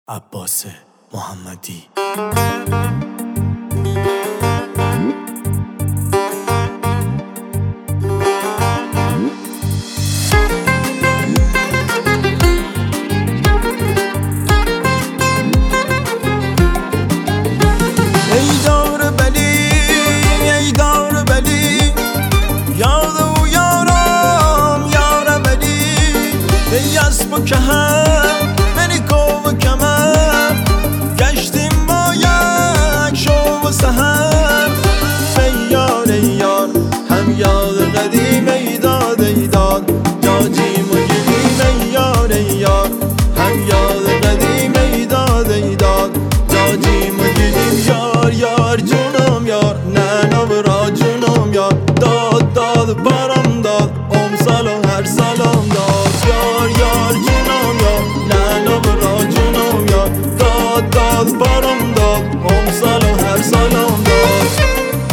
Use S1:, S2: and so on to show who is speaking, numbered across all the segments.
S1: عباس محمدی.
S2: که هم منی کو و کمر گشتیم با یک شو و سهر یار یار هم یاد قدیم ایداد ایداد جاجیم و گلیم یار یار هم یاد قدیم ایداد ایداد جاجیم و گلیم یار یار جونم یار نه نبرا جونم یار داد داد بارم داد سال و هر سالم داد یار یار جونم یار نه نبرا جونم یار داد داد بارم داد سال و هر سالم داد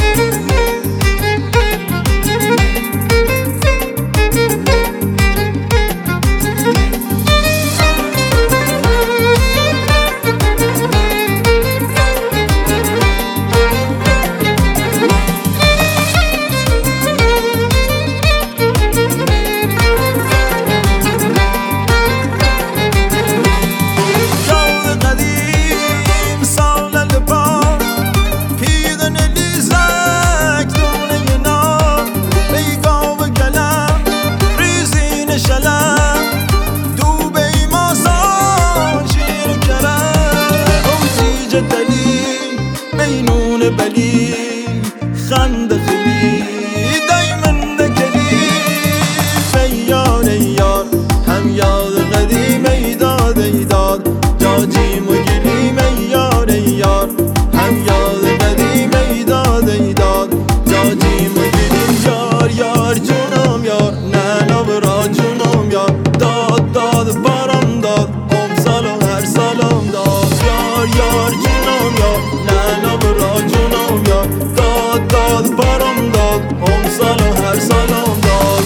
S2: بلی خند خلی دایمن دکلی یار یار هم یاد قدیم ایداد ایداد جاجیم و گلیم یار یار هم یاد قدیم ایداد ایداد جاجیم و گلیم یار یار جونم یار نه نبرا جونم یار داد داد بارم داد سال و هر سالم داد یار یار جونم یار نه نبرا جونم یار داد داد بارم داد سال و هر سالم داد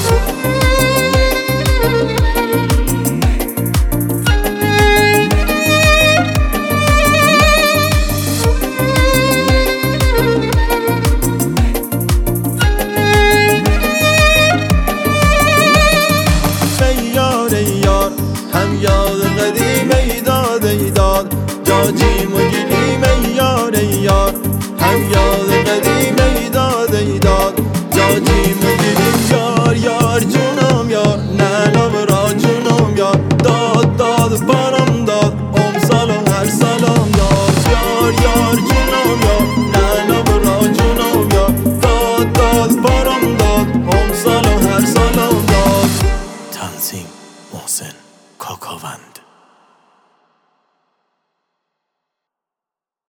S2: یار یار هم یاد قدیم ایداد ایداد جاجیم و گلیم یار یار هم یاد قدیم ایداد ایداد جاجیم و گلیم یار یار جونم یار نه نبرا جونم یار داد داد بارم داد سال و هر سالم داد یار یار جونم یار نه نبرا جونم یار داد داد بارم داد سال و هر سالم داد.
S1: تنظیم محسن کاکاوند.